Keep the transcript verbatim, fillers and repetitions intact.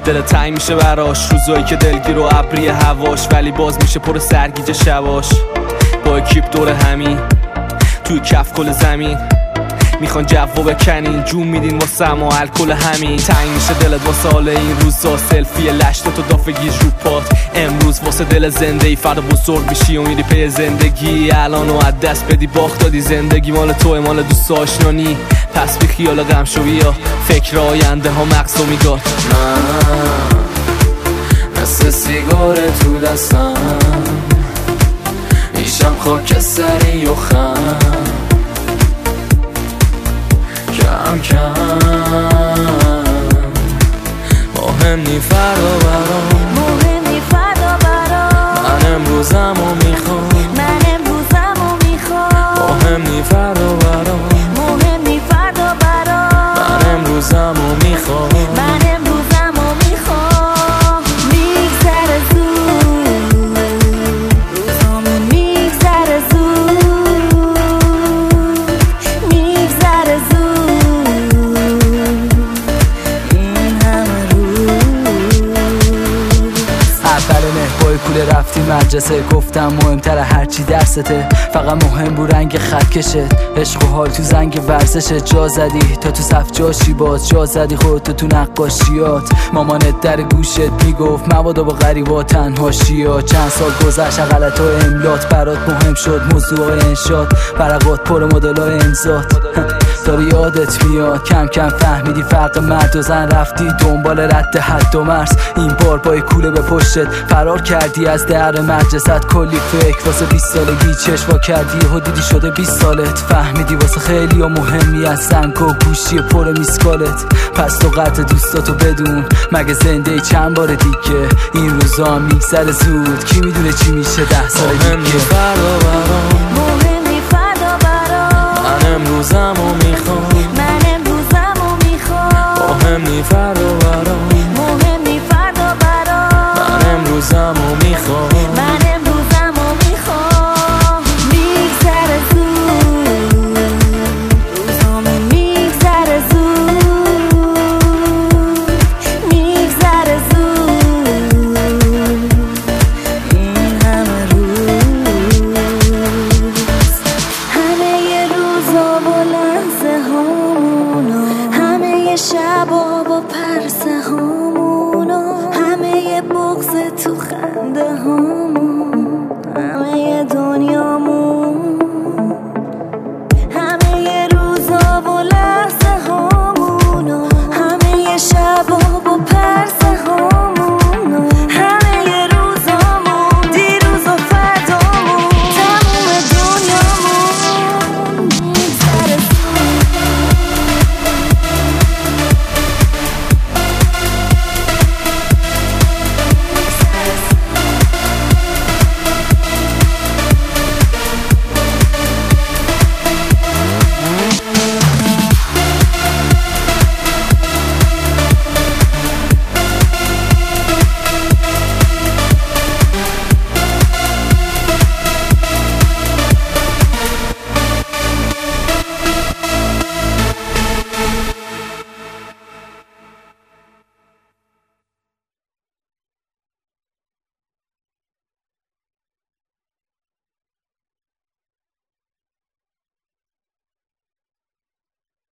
دل تنگ میشه براش، روزایی که دلگیر و ابری هواش، ولی باز میشه پر سرگیجه شواش. با اکیپ دور همین توی کف کل زمین میخوان جو بکنین، جون میدین واسه ما الکل همین. تنگ میشه دلت واسه حال این روزا، سلفی لشت تو دافگیج رو پات. امروز واسه دل زنده ای، فردا بزرگ میشی و میری پی زندگی. الانو از دست بدی باخت دادی، زندگی مال توه مال دوست آشنانی. پس بی خیال غم شو بیا، فکر آینده ها مغزو میگاد. من مثل سیگار تو دستم، میشم خاکستری و خم، کم کم مهم نی فردا برام، مهم نی فردا برام. من امروزمو میخوام، من امروزمو میخوام. مهم نی فردا برام، مهم نی فردا برام. من امروزمو میخوام، من امروزمو میخوام. میگذره زود روزامون، میگذره زود، میگذره زود این همه روز. اول مهبای کوله رفتی مدرسه، گفتم مهمتر هرچی درسته، فقط مهم بود رنگ خط کشت. عشق و حال تو زنگ ورزشه، جا زدی تا تو صف جاشی، باز جا زدی خودتو تو نقاشیات. مامانت در گوشت میگفت مبادا با غریبا تنهاشی ها. چند سال گذشت غلط ها املات برات مهم شد، موضوع انشاد برقات پر مدل های امزاد. داری یادت میاد کم کم فهمیدی فرق مرد و زن، رفتی دنبال رد حد و مرز. این بار با کوله به پشتت فرار کردی از در مدرسه، کلی فکر واسه بیست سالگی چشوا کردی و دیدی شده بیست سالت. فهمیدی واسه خیلی ها مهمی از زنگ و گوشی پر میسکالت. پس تو قطع دوستاتو بدون، مگه زنده ای چند بار دیگه. این روزا میگذره زود، کی میدونه چی میشه ده سال دیگه. مهم نی فردا برام،